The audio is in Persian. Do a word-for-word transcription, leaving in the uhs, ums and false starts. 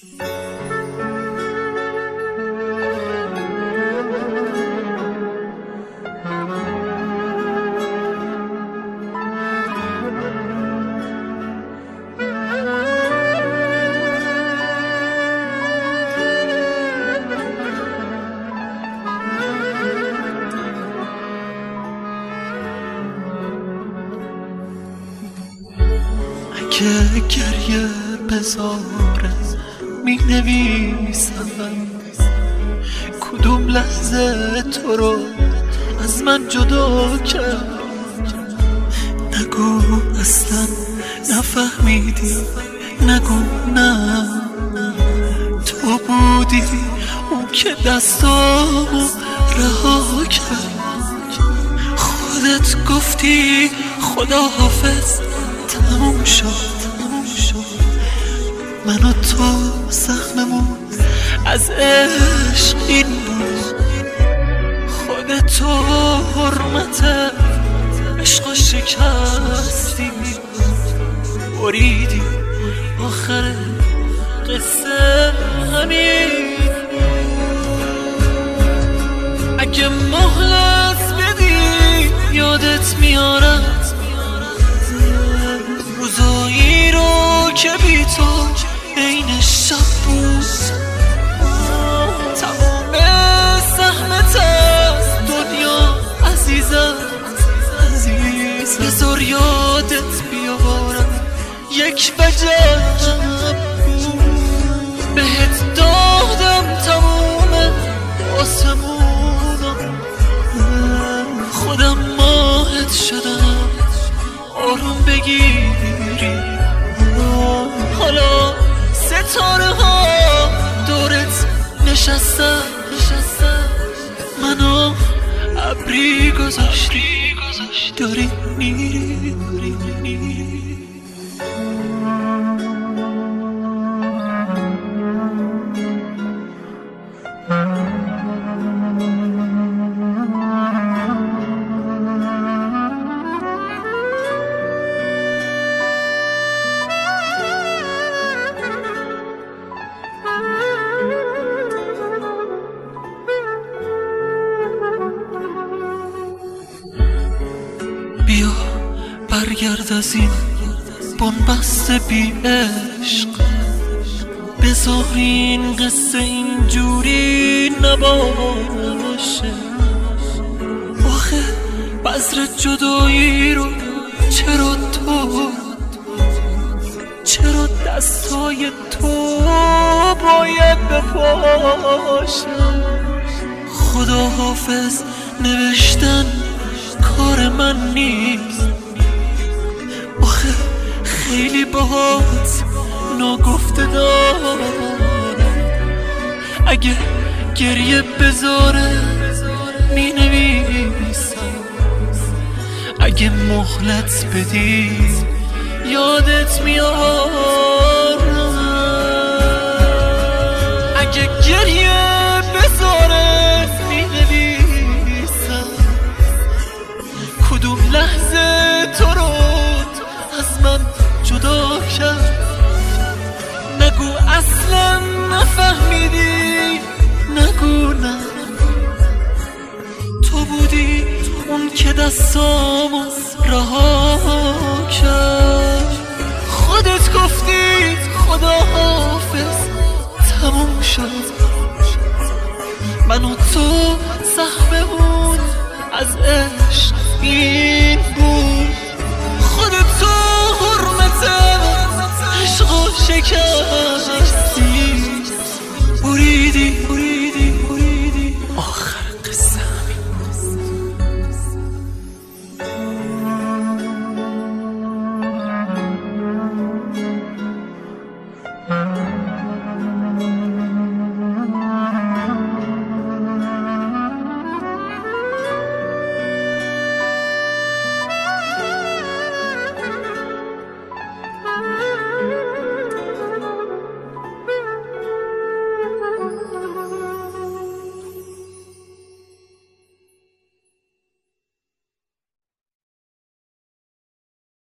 که گریه بذاره می نویسم کدوم لحظه تو رو از من جدا کرد. نگو اصلا نفهمیدی، نگو نه تو بودی اون که دستامو رها کرد. خودت گفتی خداحافظ تموم شد. من و تو زخممون از عشق این بود. خودتو حرمت عشق شکستی بریدی. آخر قصه همین. اگه مهلت بدی یادت میارم روزایی رو که بی تو عین شب بود. تمام سهمت از دنیا عزیزم عزیزم بذار یادت بیارم یک وجب بود. بهت دادم تمام آسمونم، خودم ماهت شدم آروم بگیری. حالا ستاره ها دورت نشستم، منو ابری گذاشتی داری میری. بیا برگرد از این بنبست بی عشق، بذار این قصه اینجوری نباشه. آخه بذر جدایی رو چرا تو چرا دستای تو باید بپاشه. خدا حافظ نوشتن کار من نیست. آخه خیلی باهات ناگفته دارم. اگه گریه بذاره می نویسم. اگه مهلت بدی یادت میارم. اگه گریه بذاره می نویسم کدوم لحظه تو رو از من جدا کرد. نگو اصلا نفهمیدی، نگو نه تو بودی اون که دستامو رها کرد. خودت گفتی خدا حافظ تموم شد. من و تو زخممون از عشق این بود. خودت تو حرمت عشق و شکر